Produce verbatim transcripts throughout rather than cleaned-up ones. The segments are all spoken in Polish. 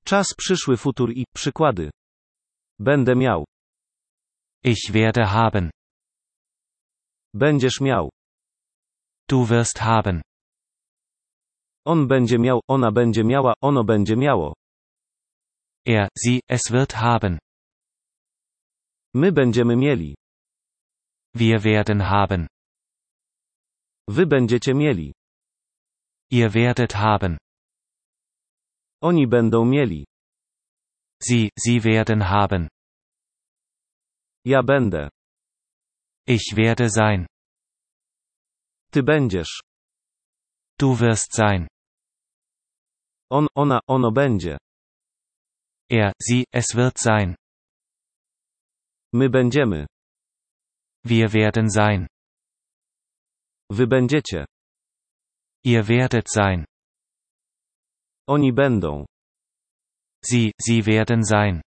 Czas przyszły futur i przykłady. Będę miał. Ich werde haben. Będziesz miał. Du wirst haben. On będzie miał, ona będzie miała, ono będzie miało. Er, sie, es wird haben. My będziemy mieli. Wir werden haben. Wy będziecie mieli. Ihr werdet haben. Oni będą mieli. Sie, sie werden haben. Ja będę. Ich werde sein. Ty będziesz. Du wirst sein. On, ona, ono będzie. Er, sie, es wird sein. My będziemy. Wir werden sein. Wy będziecie. Ihr werdet sein. Oni będą. Sie, sie werden sein.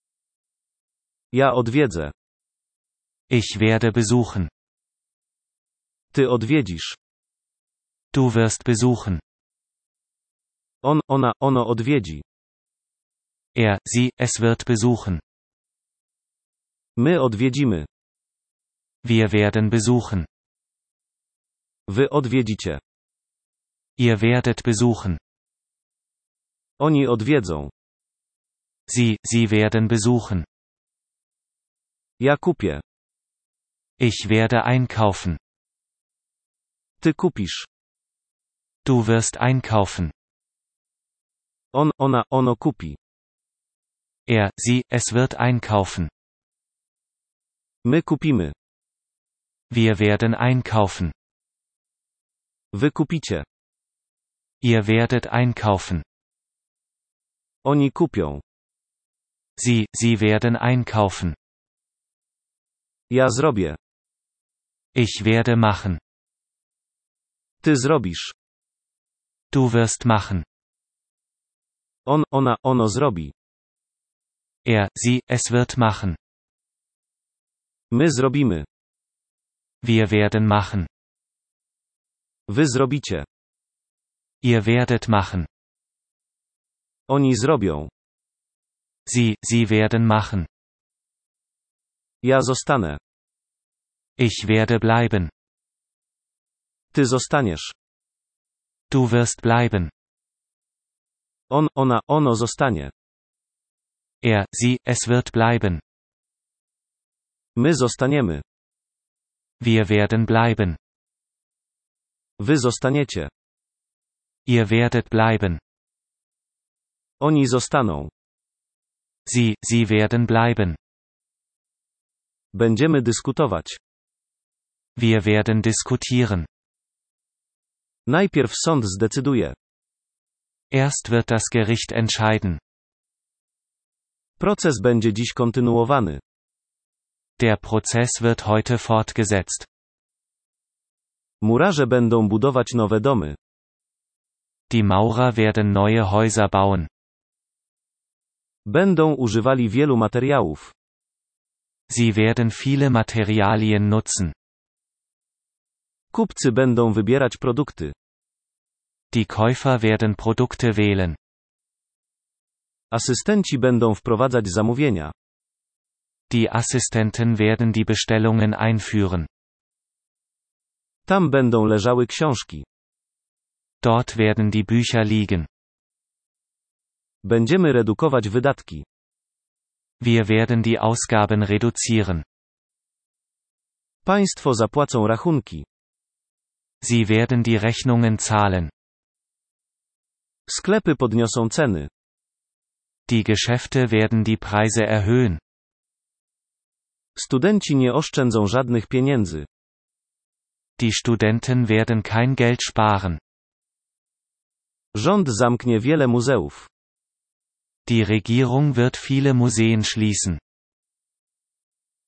Ja odwiedzę. Ich werde besuchen. Ty odwiedzisz. Du wirst besuchen. On, ona, ono odwiedzi. Er, sie, es wird besuchen. My odwiedzimy. Wir werden besuchen. Wy odwiedzicie. Ihr werdet besuchen. Oni odwiedzą. Sie, sie werden besuchen. Ja kupię. Ich werde einkaufen. Ty kupisz. Du wirst einkaufen. On, ona, ono kupi. Er, sie, es wird einkaufen. My kupimy. Wir werden einkaufen. Wy kupicie. Ihr werdet einkaufen. Oni kupią. Sie, sie werden einkaufen. Ja zrobię. Ich werde machen. Ty zrobisz. Du wirst machen. On, ona, ono zrobi. Er, sie, es wird machen. My zrobimy. Wir werden machen. Wy zrobicie. Ihr werdet machen. Oni zrobią. Sie, sie werden machen. Ja zostanę. Ich werde bleiben. Ty zostaniesz. Du wirst bleiben. On, ona, ono zostanie. Er, sie, es wird bleiben. My zostaniemy. Wir werden bleiben. Wy zostaniecie. Ihr werdet bleiben. Oni zostaną. Sie, sie werden bleiben. Będziemy dyskutować. Wir werden diskutieren. Najpierw sąd zdecyduje. Erst wird das Gericht entscheiden. Proces będzie dziś kontynuowany. Der Prozess wird heute fortgesetzt. Murarze będą budować nowe domy. Die Maurer werden neue Häuser bauen. Będą używali wielu materiałów. Sie werden viele Materialien nutzen. Kupcy będą wybierać produkty. Die Käufer werden Produkte wählen. Asystenci będą wprowadzać zamówienia. Die Assistenten werden die Bestellungen einführen. Tam będą leżały książki. Dort werden die Bücher liegen. Będziemy redukować wydatki. Wir werden die Ausgaben reduzieren. Państwo zapłacą rachunki. Sie werden die Rechnungen zahlen. Sklepy podniosą ceny. Die Geschäfte werden die Preise erhöhen. Studenci nie oszczędzą żadnych pieniędzy. Die Studenten werden kein Geld sparen. Rząd zamknie wiele muzeów. Die Regierung wird viele Museen schließen.